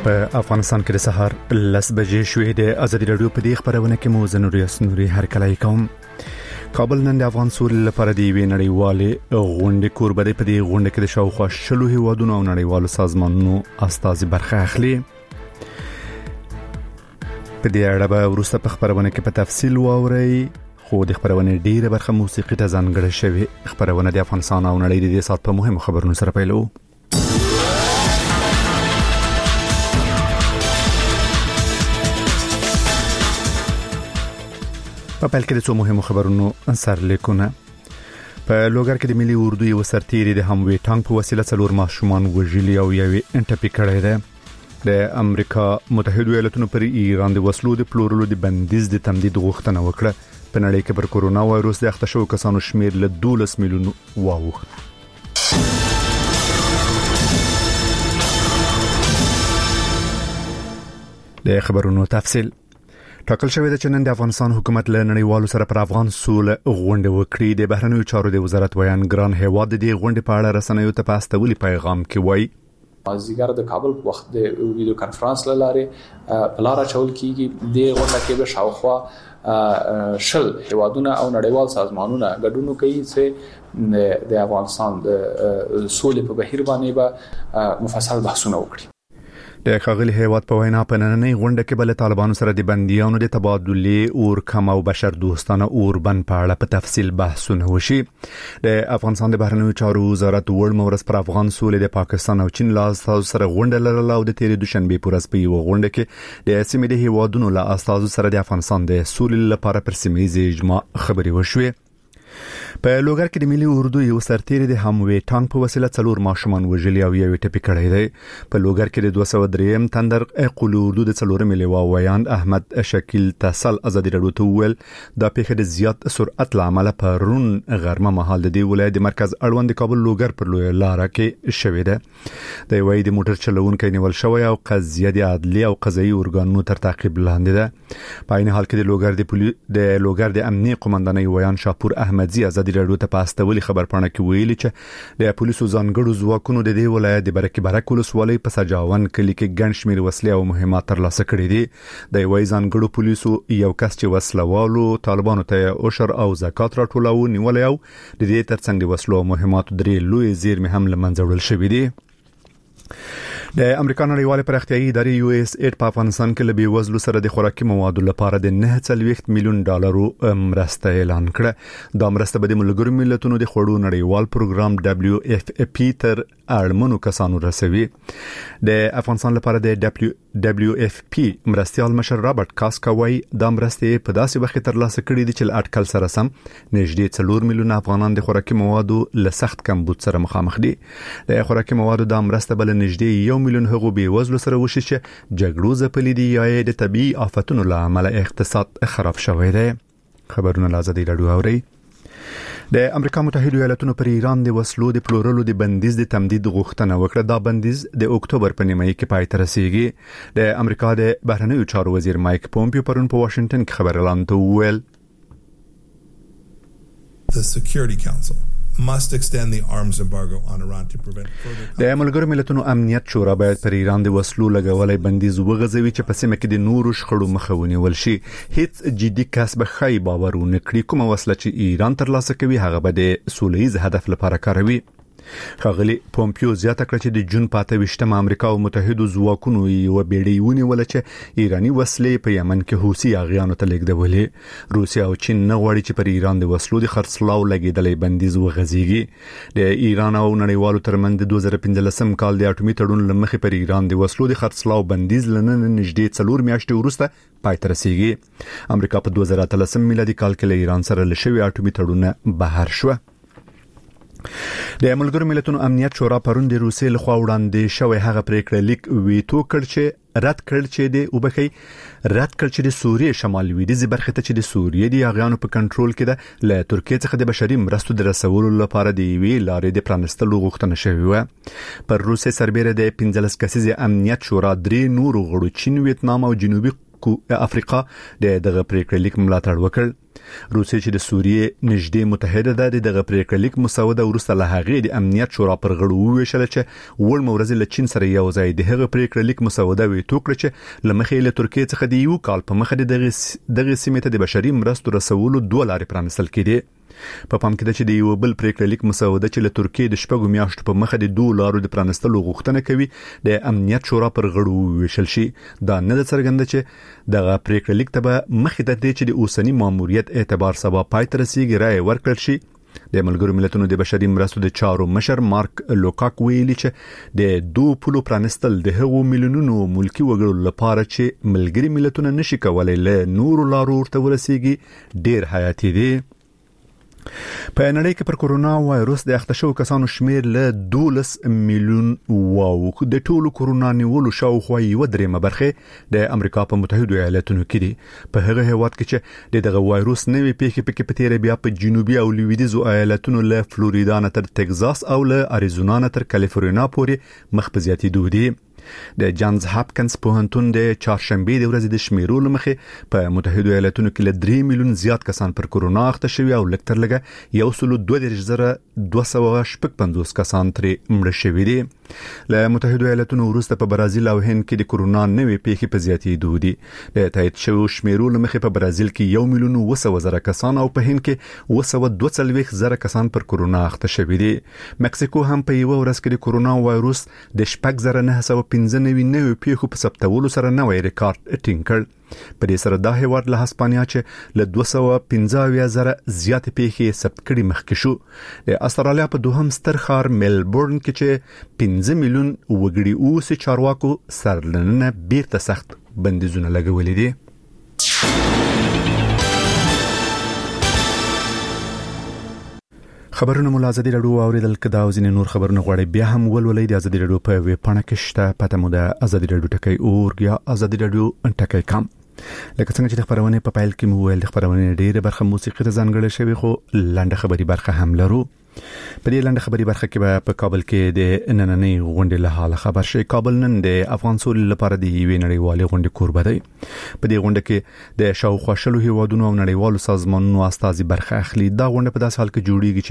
په افغانستان کې د سهار 10 بجې شوې د ازادي رادیو په دې خبرونه کې مو زنوري هرکلای کوم. کابل نن د افغان سولې لپاره د وی نړیوالې غونډې کوربه دی. په دې غونډه کې د شاوخوا 60 هیوادونو او نړیوالو سازمانونو استازي برخه اخلي. په دې اړه به وروسته په خبرونه کې په تفصیل واورئ. خو د خبرونه ډیره برخه موسیقي ته ځانګړې شوی. خبرونه د افغانستان او نړۍ د دې سات په مهمو خبرونو سره پیلو. په پیل کې د څو مهمو خبرونو سرلیکونه. په لوګر کې د ملي اردو یو سرتیری د هموي ټانک په وسیله 4 ماشومان وژلي او یوې انټپی کړی دی. د امریکا متحده ایالاتونو پر ایران د وسلو د پلورلو د بندیز د تمدید غوښتنه وکړه. په نړۍ کې پر کورونا وایروس د اخته شوو کسانو شمیر له 12 میلیونو واوښت. د خبرونو تفصیل. ټاکل شوی دی چې نن د افغانستان حکومت له نړیوالو سره پر افغان سوله غونډه وکړي. د بهرنیو چارو د وزارت ویان ګران هیواد د غونډې په اړه رسنیو ته په استولي پیغام کې وایي ازګر د کابل په وخت د ویډیو کانفرنس لاره بلاره چول کیږي. د غونډه کې به شاوخوا شل هیوادونه او نړیوال سازمانونه ګډون کوي چې د افغانستان د سولې په بهیر باندې به مفصل بحثونه وکړي. د ښاغلي هیواد په وینا په نننۍ غونډه کې بل طالبانو سره د بندیانو د تبادلې اور کم او بشر دوستانه اوربند په اړه په تفصیل بحثونه وشي. د افغانستان د بهرنیو چارو وزارت وړ مورس پر افغان سولې د پاکستان او چین له استازو سره غونډه لرله او د تیرې دوشنبه پر ورځ په یو غونډه کې د سیمې د هیوادونو له استازو سره د افغانستان د سولې لپاره پر سیمې اجماع خبرې وشوې. په لوګر کې د ملي اردو یو سرتیری د هموي ټانک په وسیله 4 ماشومان وژلي او یوې ټپی کړی دی. په لوګر کې د 203 تندر اقول اردو د 4 ملي وایان احمد شکیل تسل ازادي رادیو ته ویل دا پیښه د زیات سرعت لامل پرون غرمه مهال د ولایت د مرکز اړوند کابل لوګر پر لوی لار کې شوې ده. د وای د موټر چلوونکو نیول شوی او قضیه د عدلي او قضایي ارګانونو تر تعقیب لاندې ده. په عین حال کې د لوګر د امنیه قومندانۍ ویان شاپور احمدزي ازادي رادیو ته پاستولي خبرپاڼه کې ویلي چې د پولیسو ځانګړو ځواکونو د دې ولایت د برک ولسوالۍ په سجاون کلی کې ګڼ شمېر وسلې او مهمات ترلاسه کړې دي. د وای ځانګړو پولیسو یو کس چې وسلوالو طالبانو ته عشر او زکات راټولو نیولې او د دې ترڅنګ د وسلو او مهمات درې لوی زیرمې هم لمنځه وړل شوې دي. د امریکا نړیوالې پراختیایي ادارې USAID په افغانستان کې له بیوزلو سره د خوراکي موادو لپاره د 9.4 میلیون ډالرو مرسته اعلان کړه. دا مرسته به د ملګرو ملتونو د خوړو نړیوال پروګرام WFP تر اړمنو کسانو رسوي. د افغانستان لپاره د WFP مرستيال مشر رابرټ کاسکاوي دا مرسته په داسې وخت ترلاسه کړې دي چې اټکل سره سم نږدې 4 میلیون افغانان د خوراکي موادو له سخت کمبود سره مخامخ دي. د خوراکي موادو دا مرسته بل نږدې 1 میلیون هغو بیوزلو سره وشي چې جګړو ځپلي دي یا د طبي آفتونو له امله اقتصاد خراب شوی دی. خبرونه لازم راډیو اوري. د امریکا متحده ایالاتونو پر ایران د وسلو د پلورلو د بندیز د تمدید غوښتنه وکړه. دا بندیز د اکتوبر په نیمایي کې پای ته رسیږي. د امریکا د بهرنیو چارو وزیر مایک پومپیو پرون په واشنگټن کې خبر اعلان وکړ. The Security Council must extend the arms embargo on Iran to prevent further. د ملګرو ملتونو امنیت شورا باید پر ایران د وسلو لګولې بندیز وغځوي چې په سیمه کې د نورو شخړو مخه ونیول شي. هیڅ جدي کسب خای باور ونکړي کومه وسله چې ایران ترلاسه کوي هغه به د سولهییز هدف لپاره کاروي. ښاغلي پومپیو زیاته کړه چې د جون 25 امریکا او متحده ځواکونو یو بیړۍ ونیول چې ایرانی وسلې په یمن کې حوثي اغیانو ته لیږدولې. روسیا او چین نه غواړي چې پر ایران د وسلو د خرڅلاو لګیدلې بندیز وغځيږي. د ایران او نړیوالو ترمنځ د 2015 کال د اټومي تړون لمخې پر ایران د وسلو د خرڅلاو بندیز لنن نږدې 4 میاشتې وروسته پای ته رسیږي. امریکا په 2013 میلادي کال کې له ایران سره لشي اټومي تړون بهر شو. د ملګرو ملتونو امنیت شورا پرون د روسیې لخوا وړاندې شوی هغه پریکړه لیک ویټو کړ چې رد کړ چې د سوریې شمال لویدیځ برخه ته چې د سوریې د اغیانو په کنټرول کې ده له ترکیه څخه د بشري مرستو د رسولو لپاره د وی لارې د پرانستلو غوښتنه شوې و. پر روسیې سربېره د 15 کسیزه امنیت شورا 3 نور غړو چین، ویتنام او جنوبي افریقا دغه پریکړه لیک ملاتړ وکړ. روسیه چې د سوریې نږدې متحده ده دغه پریکړه لیک مسوده ورسته له هغې د امنیت شورا پر غړو وویشل چې ول مورز له چین سره یو ځای د هغه پریکړه لیک مسوده وی توکړه چې لمخې له ترکیه څخه د یو کال په مخه دغه سیمه ته د بشري مرستو رسولو دوه لارې پرانستل کېدې. په پام کې ده چې د یو بل پریکړه لیک مسوده چې له ترکیه د شپږو میاشتو په مخه د دوه لارو د پرانستلو غوښتنه کوي د امنیت شورا پر غړو وویشل شي. دا نه ده څرګنده چې دغه پریکړه لیک ته به مخې ته دی چې د اوسنی ماموریت اعتبار سبا پای ته رسیږي رائے ورکړل شي. د ملګرو ملتونو د بشري مرستو د چارو مشر مارک لوکاک ویلي چې د دوه پلو پرانستل د هغو میلیونونو ملکی وګړو لپاره چې ملګري ملتونه نشي کولای له نورو لارو ورته ورسیږي ډیر حیاتي دي. په نړۍ کې پر کورونا وایروس د اخته شوو کسانو شمیر له 12 میلیون واو د ټولو کورونا نیولو شاوخوا 1/3 برخه د امریکا په متحده ایالاتونو کې دي. په هغه هیواد کې چې دغه وایروس نوې پیښې پکې په تیر بیا په جنوبي او لویدیځو ایالاتونو له فلوریدا نه تر ټکزاس او له اریزونا نه تر کالیفورنیا پورې مخ په زیاتېدو دي. د جانز هاپکنز پوهنتون د چهارشنبه د ورځې د شمیرو لمخې په متحده ایالاتونو کې له 3 میلیون زیات کسان پر کورونا اخته شوي او لکتر لګه 1.2250 کسان ترې مړه شوي دي. له متحده ایالاتونو وروسته په برازیل او هند کې د کورونا نوې پیښې په زیاتېدو دي. د تایید شوو شمیرو لمخې په برازیل کې 1,200,000 کسان او په هند کې 242,000 کسان پر کورونا اخته شوي دي. مکسیکو هم په یو ورځ کې د کورونا وایروس د 4,915 پیښو په ثبتولو سره نوې ریکارډ ټینګ کړ. په دې سره دا هیواد له هسپانیا چې له 215,000 زیات پیښې ثبت کړي مخکې شو. د استرالیا په دوهم ستر ښار ملبورن کې چې 15 میلیون وګړي اوسې چارواکو سرلننه بیرته سخت بندیزونه لګولې دي. خبرونه مو ازادي رادیو اوریدل کدا او ځینې نور خبرونه غواړي بیا هم ولولئ د ازادي رادیو په ویب پاڼه کې شته پته مو د ازادي رادیو ټکی اورګ یا ازادي رادیو ټکی کام. لکه څنګه چې د خبرونه په پایل کې مو ویل د خبرونه ډیره برخه موسیقي ته ځانګړې شوی خو لاندې خبري برخه هم لرو. په دې لاندې خبري برخه کې په کابل کې د نننۍ غونډې له حاله خبر شي. کابل نن د افغان سولې لپاره د یوې نړیوالې غونډې کوربه دی. په دې غونډه کې د شاوخوا شلو هیوادونو او نړیوالو سازمانونو استازي برخه اخلي. دا غونډه په داس حال کې جوړیږي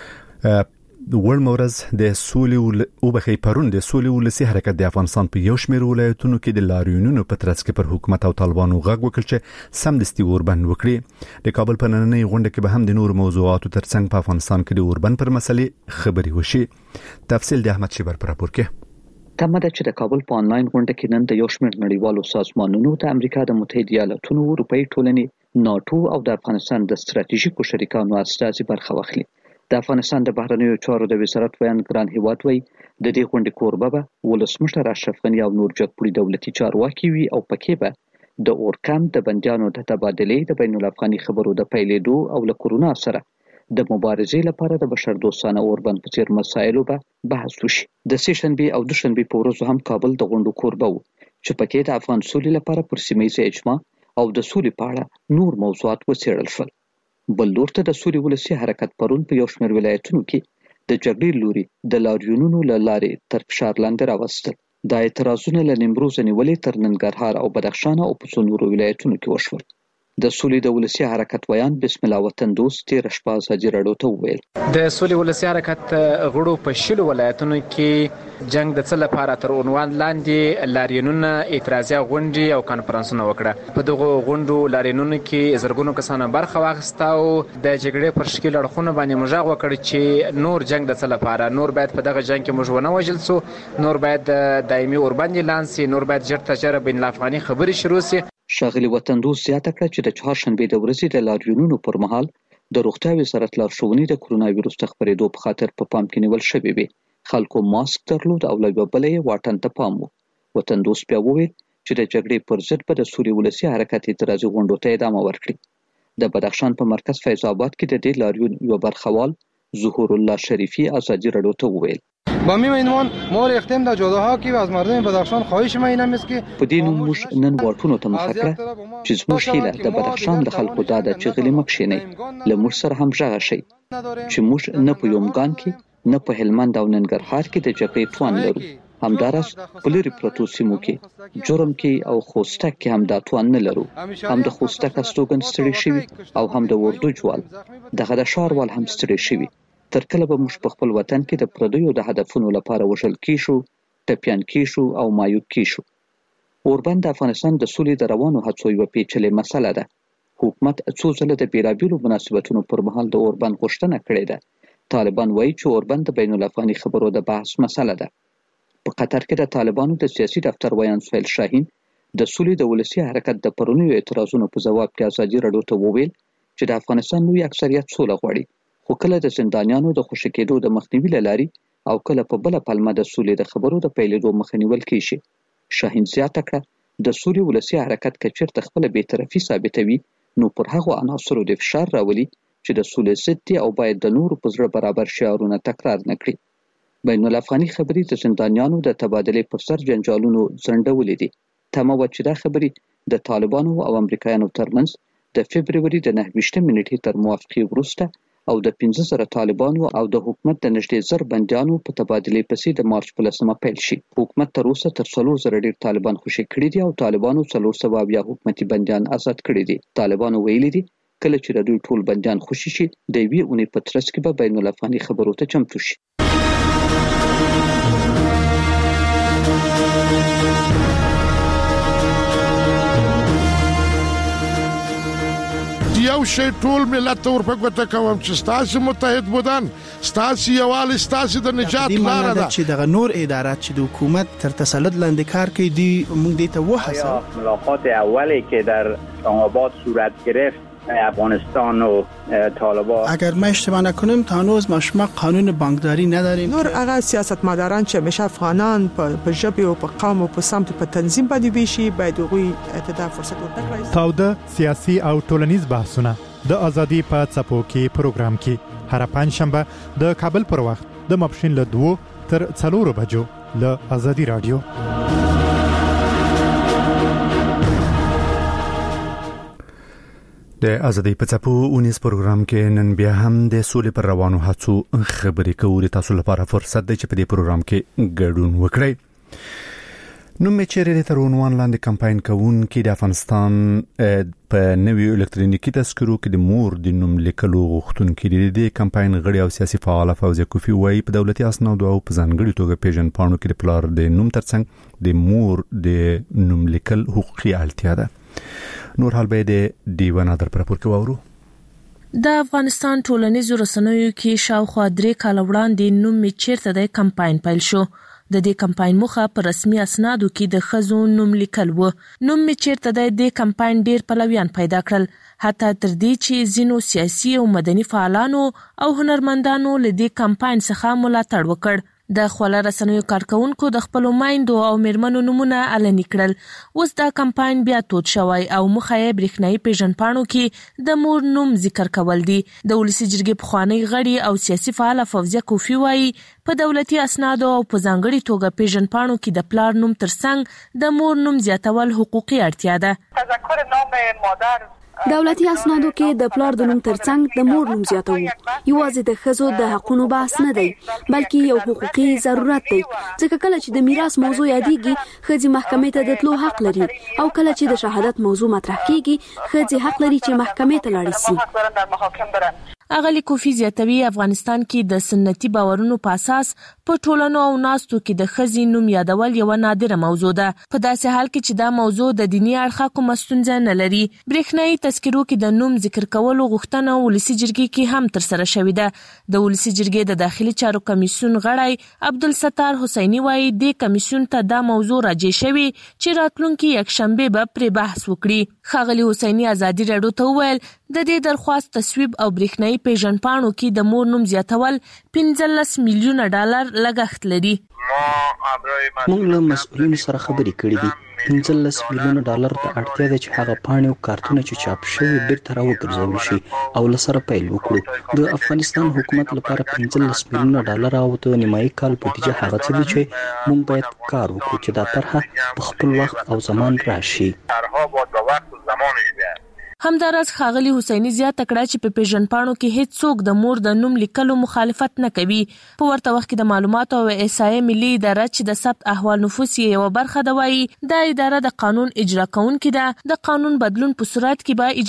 چې ول مورز د سولې او بخې پرون د سولې ولسی حرکت د افغانستان په یو شمېر ولایتونو کې د لاریونونو په ترڅ کې پر حکومت او طالبانو غږ وکړ چې سمدستي اوربند وکړي. د کابل په نننۍ غونډه کې به هم د نور موضوعاتو ترڅنګ په افغانستان کې د اوربند پر مسلې خبري وشي. تفصیل د احمد شیبر پر راپور کې. تمه ده چې د کابل په انلاین غونډه کې نن د یو شمېر نړیوالو سازمانونو د امریکا د متحده ایالاتونو اروپאי ټولنې ناتو او د افغانستان د ستراتیژیکو شریکانو استازي برخه واخلي. د افغانستان د بهرنیو چارو د وزارت ویان ګران هیواد وی د دې غونډې کوربه به ولسمشر اشرف غنی او نور جګپوړي دولتي چارواکي وي او پکې به د اورکم د بندیانو د تبادلې د بین الافغاني خبرو د پیلېدو او له کورونا سره د مبارزې لپاره د بشردوستانه اوربند په څیر مسایلو به بحث وشي. د سهشنبه او دوشنبه په ورځو هم کابل د غونډو کوربه و چې پکې د افغان سولې لپاره پر سیمه اجماع او د سولې په اړه نور موضوعات وڅېړل شول. بل لور ته د سولې ولسی حرکت پرون په یو شمېر ولایتونو کې د جګړې لوري د لاریونونو لارې تر فشار لاندې راوستل. د اعتراضونو له نیمروز نیولې تر ننګرهار او بدخشان او په څو نورو ولایتونو کې وشول. د سولې د ولسی حرکت ویان بسم الله وطن دوست تیر شپه ازادي رادیو ته وویل د سولې ولسی حرکت غړو په شلو ولایتونو کې جنگ د څه لپاره تر عنوان لاندې لاریونونه اعتراضي غونډې او کانفرنسونه وکړه. په دغه غونډو لاریونونو کې زرګونو کسانو برخه واخیسته او د جګړې پر شکل اړخونه باندې مژغ وکړ چې نور جنگ د څه لپاره، نور باید په دغه جنگ کې موږ ونه وژل سو، نور باید دایمي اوربند اعلان سي، نور باید ژر تر ژره بین الافغاني خبرې شروع سي. ښاغلي وطن دوست زیاته کړه چې د چهارشنبې د ورځې د لاریونونو پر مهال د روغتیا وزارت لارښوونې د کرونا وایروس د خپرېدو په خاطر په پام کې نیول شوې وې. خلکو ماسک درلود او له یوه بله یې واټن ته پام و. وطن دوست بیا وویل چې د جګړې پر ضد به د سولې ولسي حرکت اعتراضي غونډو ته ادامه ورکړي. د بدخشان په مرکز فیض آباد کې د دې لاریون یو برخوال ظهور الله شریفی ازادی رادیو ته وویل با میمونیم ما رفتیم در جاده‌ها که از مردم بدخشان خواهش ما این است که په دې نوم موږ نن واټونو ته مخه کړه چې زموږ هیله د بدخشان د خلکو دا ده چې غلي مکشینی له موږ سره هم ژغه شي چې موږ نه په یومګان کې نه په هلمند او ننګرهار کې د جګړې توان لرو همدارس په لرې پرتو سیمو کې جرم کې او خوستک کې هم دا توان نه لرو. هم د خوستک استوګن ستړي شوي او هم د وردو جوال دغه د ښاروال هم ستړي شوي. تر کله به موږ په خپل وطن کې د پردیو د هدفونو لپاره وژل کیشو، ټپیان کیشو او مایوب کیشو. اوربند د افغانستان د سولې د روانو هڅو یوه پیچلې مسله ده. حکومت څو ځله د بیلابیلو مناسبتونو پر مهال د اوربند غوښتنه کړې ده. طالبان وایي چې اوربند د بین الافغاني خبرو د بحث مسله ده. په قطر کې د طالبانو د سیاسي دفتر ویان سهیل شاهین د سولې د ولسي حرکت د پرونیو اعتراضونو په ځواب کې ازادي راډیو ته وویل چې د افغانستان لوی اکثریت سوله غواړي، خو کله د زندانیانو د خوشي کېدو د مخنیوي له لارې او کله په بله پلمه د سولې د خبرو د پیلېدو مخه نیول کېږي. شاهین زیاته کړه د سولې ولسي حرکت که چېرته خپله بېطرفي ثابتوي نو پر هغو عناصرو د فشار راولي چې د سولې ضد دي او باید د نورو په زړه برابر شعارونه تکرار نه کړي. بین الافغاني خبرې د زندانیانو د تبادلې پر سر جنجالونو ځنډولې دي. تمه وه چې دا خبرې د طالبانو او امریکایانو ترمنځ د فبروري د 29 نیټې تر موافقې وروسته او د 15,000 طالبانو او د حکومت د نږدې 1000 بندیانو په تبادلې پسې د مارچ په 10مه پیل شي. حکومت تر اوسه تر 4,000 ډېر طالبان خوشي کړي دي او طالبانو 400 حکومتي بندیان آزاد کړي دي. طالبانو ویلي دي کله چې د دوی ټول بندیان خوشي شي د یوې اونۍ په ترڅ کې به بین الافغاني خبرو ته چمتو شي. یو شی ټول ملت ته ورپګوته کوم چې ستاسو متحد بودن، ستاسو یووالی، ستاسو د نجات لاره ده. چې دغه نور ادارات چې د حکومت تر تسلط لاندې کار کوي دی موږ دې ته وحسه. ملاقات اولی که در اسلام‌آباد صورت گرفت افغانستان و طالبان، اگر ما اشتباه نکنم تا هنوز ما قانون بانکداری نداریم. نور هغه سیاستمداران چې همیشه افغانان په ژبه او په قوم او په سمت په تنظیم باندې ویشي باید هغوی ته فرصت ورکړي. تاوده سیاسي او ټولنیز بحثونه د ازادي په څپو کې پروګرام کې هر پنځشنبه د کابل پر وخت د ماپښین له 2 تر 4 بجو له ازادي رادیو. د ازادي په څپو اونیس پروګرام کې نن بیا هم د سولې پر روانو هڅو خبرې کوو. تاسو لپاره فرصت دی چې په دې پروګرام کې ګډون وکړئ. نو مې چیرې تر عنوان لاندې کمپاین کوونکي د افغانستان په نویو الکترونیکي تذکرو کې د مور د نوم لیکلو غوښتونکي دي. د کمپاین غړي او سیاسي فعال فوزیه کوفی وایي په دولتي اسنادو او په ځانګړي توګه پیژن پاڼو کې د پلار د نوم ترڅنګ د مور د نوم لیکل حقوقي اړتیا ده. نور حال به د دیوان در پر پور کې وورو. د افغانستان ټولنیزو رسنیو کې شاوخوا 3 کال وړاندې نوم می چیرته د کمپاین پیل شو. د دې کمپاین مخه پر رسمي اسنادو کې د خزو نوم لیکل و. نوم می چیرته د دې کمپاین ډیر پلویان پیدا کړل، حتی تر دې چې ځینو سیاسي او مدني فعالانو او هنرمندانو له دې کمپاین څخه ملاتړ وکړ. د خواله رسنیو کارکونکو د خپل مایندو او میرمنو نمونه علني کړل. اوس دا کمپاین بیا تود شوی او مخه یې برېښنايي پیژنپاڼو کې د مور نوم ذکر کول دي. د ولسي جرګې پخوانی غړي او سیاسي فعال فوزیه کوفی وایي په دولتي اسنادو او په ځانګړي توګه پیژنپاڼو کې د پلار نوم ترڅنګ د مور نوم زیاتول حقوقي اړتیا ده. تذکر نام مادر دولتي اسنادو کې د پلار د نوم ترڅنګ د مور نوم زیاتو یوازې د ښځو د حقونو بحث نه دی بلکې یو حقوقي ضرورت دی. ځکه کله چې د میراث موضوع یادېږي ښځې محکمې ته د تلو حق لري او کله چې د شهادت موضوع مطرح کیږي ښځې حق لري چې محکمې ته لاړ شي. اغلی کوفی زیاتوي افغانستان کې د سنتي باورونو په اساس په ټولنو او ناستو کې د ښځې نوم یادول یو نادره موضوع ده. په داسې حال کې چې دا موضوع د دیني اړخه کومه ستونزه نه لري. برېښنايي تذکرو کې د نوم ذکر کولو غوښتنه ولسي جرګې کې هم ترسره شوې ده. د ولسي جرګې د داخلي چارو کمیسیون غړی عبدالستار حسیني وایي د کمیسیون ته دا موضوع راجع شوی چې راتلونکي یکشنبه به پر بحث وکړي. ښاغلي حسیني ازادي راډیو ته وویل د دې درخواست تصویب او برېښنايي پیژنپاڼو کې د مور نوم زیاتول 15 میلیونه ډالر لګښت لري. موږ له مسؤلینو سره خبرې کړې دي. 15 میلیونه ډالر ته اړتیا ده چې هغه پاڼې او کارتونه چې چاپ شوي بیرته راوګرځول شي او له سره پیل وکړو. د افغانستان حکومت لپاره 15 میلیونه ډالر او د نیمایي کال بودیجه هغه څه دي چې موږ باید کار وکړو چې دا طرحه په خپل وخت او زمان راشي. همداراز ښاغلي حسیني زیاته کړه چې په پیژنپاڼو کې هیڅ څوک د مور د نوم لیکلو مخالفت نه کوي. په ورته وخت کې د معلوماتو او احصایې ملي اداره چې د ثبت احوال نفوس یې یوه برخه ده وایي دا اداره د قانون اجرا کوونکې ده. د قانون بدلون په صورت کې به